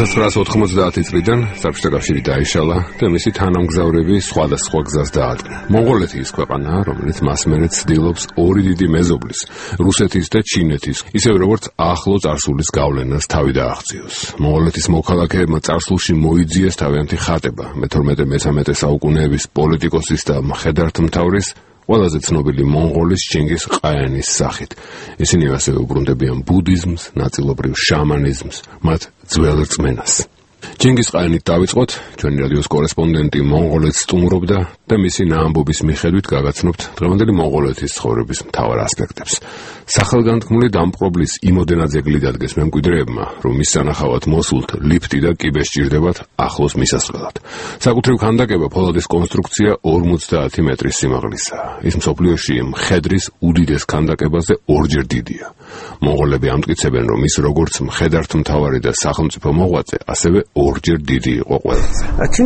1990 წლიდან საბჭოთა კავშირი დაიშალა და მისი თანამგზავრები სხვადასხვა გზას დაადგნენ. მონღოლეთი ის ქვეყანაა, რომელიც მასმერე ცდილობს ორი დიდი მეზობლის, რუსეთის და ჩინეთის, ისევე როგორც ახლო წარსულის გავლენას თავი დააღწიოს. მონღოლეთის მოქალაქეებმა წარსულში მოიძიეს თავიანთი ხატება მე-12-13 საუკუნეების პოლიტიკოსის და მხედართმთავრის ყველაზე ცნობილი მონღოლის ჩინგის ყაენის სახით. ისინი ასევე უბრუნდებიან ბუდიზმს, ნაწილობრივ შამანიზმს, მათ ძველ რწმენას. ჩინგის ყაენით დავიწყოთ, ჩვენი რადიოს კორესპონდენტი მონღოლეთს სტუმრობდა და მისი ნაამბობის მიხედვით გაგაცნობთ დღევანდელი მონღოლეთის ცხოვრების მთავარ ასპექტებს. სახელგანთქმული დამპყრობლის იმოდენად ზეგლი დადგეს მემკვიდრეებმა, რომ მის სანახავად მოსულთ ლიფტი და კიბე სჭირდებათ ახლოს მისასვლელად. საკუთრივ ქანდაკება ფოლადის კონსტრუქცია 50 მეტრის სიმაღლისაა. ის მსოფლიოში მხედრის უდიდეს ქანდაკებაზე ორჯერ დიდია. მონღოლები ამტკიცებენ, რომ ის როგორც მხედართმთავარი და სახელმწიფო მოღვაწე, ასევე ორჯერ დიდი იყო ყველაზე.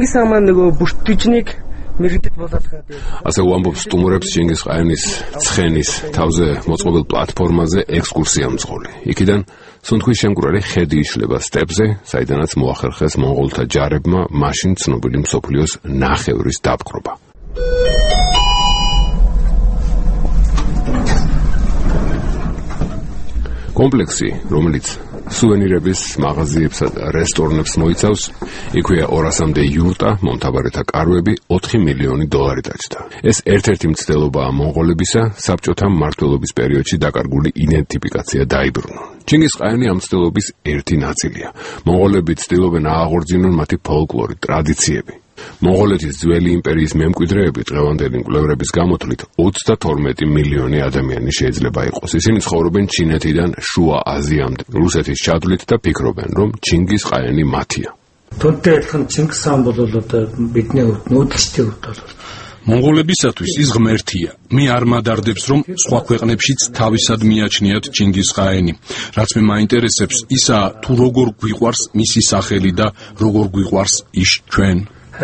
ასე უამბობს სტუმრებს ჩინგის ყაენის ცხენის თავზე მოწყობილ პლატფორმაზე ექსკურსია მძღოლი. იქიდან სუნთქვის შემკვრალი ხედი იშლება სტეპზე, საიდანაც მოახერხეს მონღოლთა ჯარებმა მაშინ ცნობილი მსოფლიოს ნახევრის დაპყრობა. კომპლექსი, რომელიც სუვენირების მაღაზიებსა და რესტორნებს მოიცავს, იქვეა 200-მდე იურტა, მომთაბარეთა კარვები, 4 მილიონი დოლარი დაჯდა. ეს ერთ-ერთი მცდელობაა მონღოლებისა, საბჭოთა მმართველობის პერიოდში დაკარგული იდენტიფიკაცია დაიბრუნონ. ჩინგის ყაენი ამ მცდელობის ერთი ნაწილია. მონღოლები ცდილობენ ააღორძინონ მათი ფოლკლორი, ტრადიციები. მონღოლეთის ძველი იმპერიის მემკვიდრეები დღევანდელი მკვლევრების გამოთვლით 32 მილიონი ადამიანი შეიძლება იყოს. ისინი ცხოვრობენ ჩინეთიდან შუა აზიამდე, რუსეთის ჩადვლით და ფიქრობენ, რომ ჩინგის ყაენი მათია. მონღოლებისათვის ის ღმერთია. მე არ მადარდებს, რომ სხვა ქვეყნებშიც თავისად მიაჩნიათ ჩინგის ყაენი. რაც მე მაინტერესებს, ისაა თუ როგორ გვიყვარს მისი სახელი და როგორ გვიყვარს ის ჩვენ.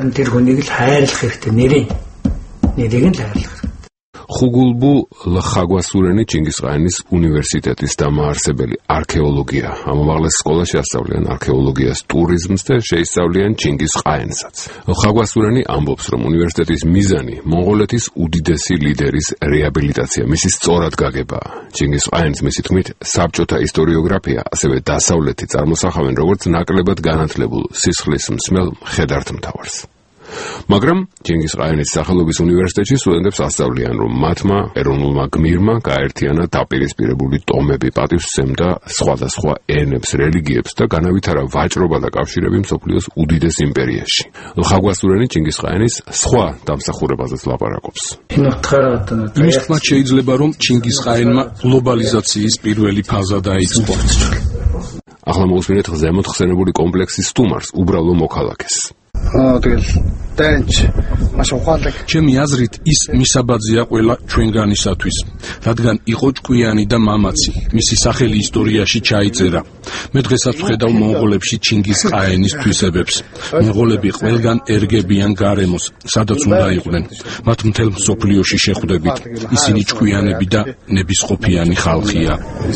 ხუგულბუ ლხაგვასურენი ჩინგის ყაენის უნივერსიტეტის დამაარსებელი არქეოლოგია. ამომაღლეს სკოლაში ასწავლიან არქეოლოგიას, ტურიზმს და შეისწავლიან ჩინგის ყაენსაც. ლხაგვასურენი ამბობს, რომ უნივერსიტეტის მიზანი მონღოლეთის უდიდესი ლიდერის რეაბილიტაცია, მისი სწორად გაგებაა. ჩინგის ყაენს მისი თქმით საბჭოთა ისტორიოგრაფია, ასევე დასავლეთი წარმოსახავენ როგორც ნაკლებად განათლებულ სისხლის მსმელ მხედართმთავარს. მაგრამ ჩინგის ყაენის სახელობის უნივერსიტეტში სტუდენტებს ასწავლიან, რომ მათმა ეროვნულმა გმირმა გააერთიანა დაპირისპირებული ტომები, პატივსცემდა სხვადასხვა ენებს, რელიგიებს და განავითარა ვაჭრობა და კავშირები მსოფლიოს უდიდეს იმპერიაში. ლხაგვასურენი ჩინგის ყაენის სხვა დამსახურებაზეც ლაპარაკობს. იმის თქმაც შეიძლება, რომ ჩინგის ყაენმა გლობალიზაციის პირველი ფაზა დაიწყო. ახლა მოусმინეთ ზემოთ ხსენებული კომპლექსის სტუმარს, უბრალო მოქალაქეს. ჩემი აზრით ის მისაბაძია ყველა ჩვენგანისათვის, რადგან იყო ჭკვიანი და მამაცი. მისი სახელი ისტორიაში ჩაიწერა. მე დღესაც ვხედავ მონღოლებში ჩინგის ყაენის თვისებებს. მონღოლები ყველგან ერგებიან გარემოს, სადაც უნდა იყვნენ. მათ მთელ მსოფლიოში შეხვდებით. ისინი ჭკვიანები და ნებისყოფიანი ხალხია.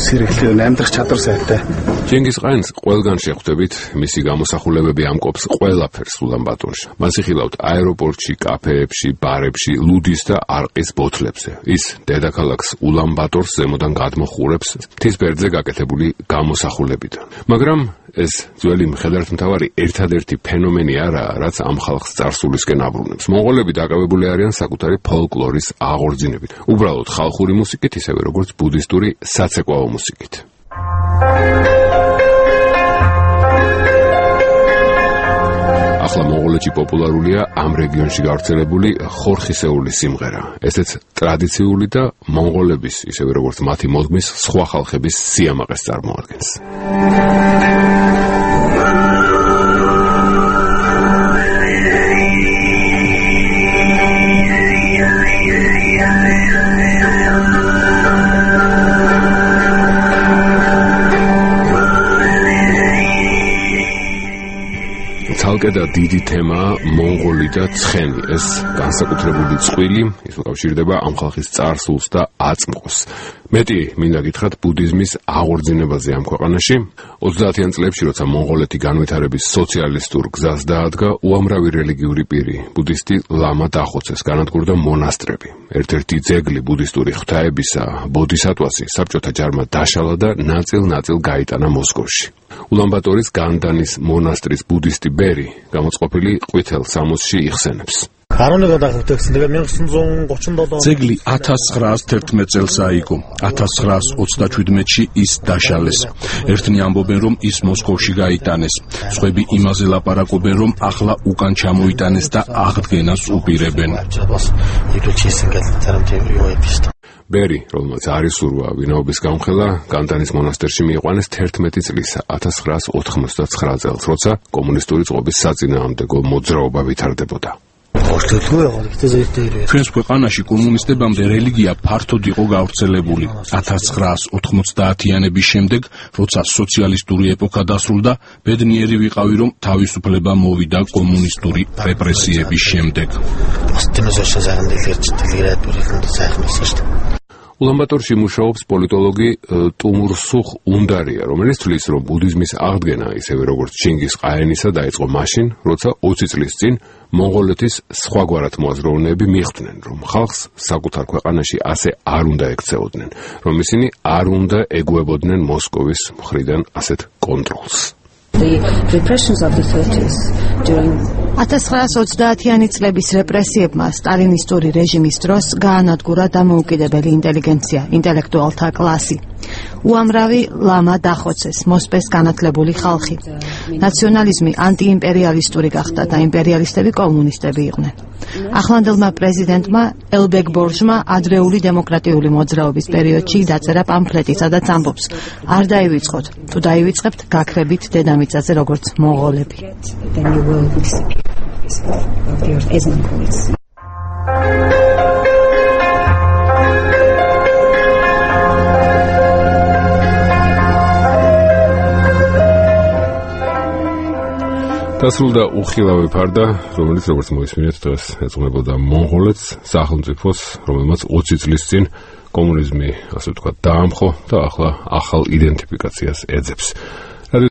ჩინგის ყაენს ყველგან შეხვდებით, მისი გამოსახულებები ამკობს ყველაფერს ულანბატორში. მას იხილავთ აეროპორტში, კაფეებში, ბარებში, ლუდის და არყის ბოთლებზე. ის დედაქალაქს ულანბატორს ზემოდან გადმოხურებს მთის ფერდზე გაკეთებული გამოსახულებიდან. მაგრამ ეს ძველი მხედართმთავარი ერთადერთი ფენომენი არაა, რაც ამ ხალხს წარსულისკენ აბრუნებს. მონღოლები დაკავებული არიან საკუთარი ფოლკლორის აღორძინებით. უბრალოდ ხალხური მუსიკით, ისევე როგორც ბუდისტური საცეკვაო მუსიკით. ახლა მონღოლეთში პოპულარულია ამ რეგიონში გავრცელებული ხორხისეული სიმღერა. ესეც ტრადიციული და მონღოლების, ისევე როგორც მათი მოდგმის სხვა ხალხების სიამაყეს წარმოადგენს. ცალკე და დიდი თემაა მონღოლი და ცხენი. ეს განსაკუთრებული წყვილი, ის უკავშირდება ამ ხალხის წარსულს და აწმყოს. მეტი მინდა გითხრათ ბუდიზმის აღორძინებაზე ამ ქვეყანაში. 30-იან წლებში, როცა მონღოლეთი განვითარების სოციალისტურ გზას დაადგა, უამრავი რელიგიური პირი, ბუდისტი ლამა დახოცეს, განადგურდა მონასტრები. ერთ-ერთი ძეგლი ბუდისტური ღვთაებისა, ბოდისატვასი, საბჭოთა ჯარმა დაშალა და ნაწილ-ნაწილ გაიტანა მოსკოვში. ულანბატორის განდანის მონასტრის ბუდისტი ბერი გამოწყობილი ყვითელ სამოსში იხსენებს. ძეგლი 1911 წელს აიგო. 1937-ში ის დაშალეს. ერთნი ამბობენ, რომ ის მოსკოვში გაიტანეს. სხვები იმაზე ლაპარაკობენ, რომ ახლა უკან ჩამოიტანეს და აღდგენას უპირებენ. ბერი, რომელმაც არის სურვა ვინაობის გამხელა, განდანის მონასტერში მიიყვანეს 11 წლისა, 1989 წელს, როცა კომუნისტური წყობის საწინააღმდეგო მოძრაობა ვითარდებოდა. ჩვენს ქვეყანაში კომუნისტებამდე რელიგია ფართოდ იყო გავრცელებული. 1990-იანების შემდეგ, როცა სოციალისტური ეპოქა დასრულდა, ბედნიერი ვიყავი, რომ თავისუფლება მოვიდა კომუნისტური რეპრესიების შემდეგ. ულანბატორში მუშაობს პოლიტოლოგი ტუმურსუხ უნდარია, რომელიც თვლის, რომ ბუდიზმის აღდგენა, ისევე როგორც ჩინგის ყაენისა, დაიწყო მაშინ, როცა 20 წლის წინ მონღოლეთის სხვაგვარად მოაზროვნეები მიხვდნენ, რომ ხალხს საკუთარ ქვეყანაში ასე არ უნდა ექცეოდნენ, რომ ისინი არ უნდა ეგუებოდნენ მოსკოვის მხრიდან ასეთ კონტროლს. 1930-იანი წლების რეპრესიებმა სტალინისტური რეჟიმის დროს გაანადგურა დამოუკიდებელი ინტელიგენცია, ინტელექტუალთა კლასი. უამრავი ლამა დახოცეს, მოსპეს განათლებული ხალხი. ნაციონალიზმი ანტიიმპერიალისტური გახდა და იმპერიალისტები კომუნისტები იყვნენ. ახლანდელმა პრეზიდენტმა ელბეგ ბორჟმა ადრეული დემოკრატიული მოძრაობის პერიოდში დაწერა პამფლეტი, სადაც ამბობს: არ დაივიწყოთ, თუ დაივიწყებთ, გაქრებით დედამიწაზე როგორც მონღოლები. დასრულდა უხილავი ფარდა, რომელიც როგორც მოისმინეთ დღეს ეძღვნებოდა მონღოლეთს, სახელმწიფოს, რომელმაც 20 წლის წინ კომუნიზმი, ასე ვთქვათ, დაამხო და ახლა ახალ იდენტიფიკაციას ეძებს.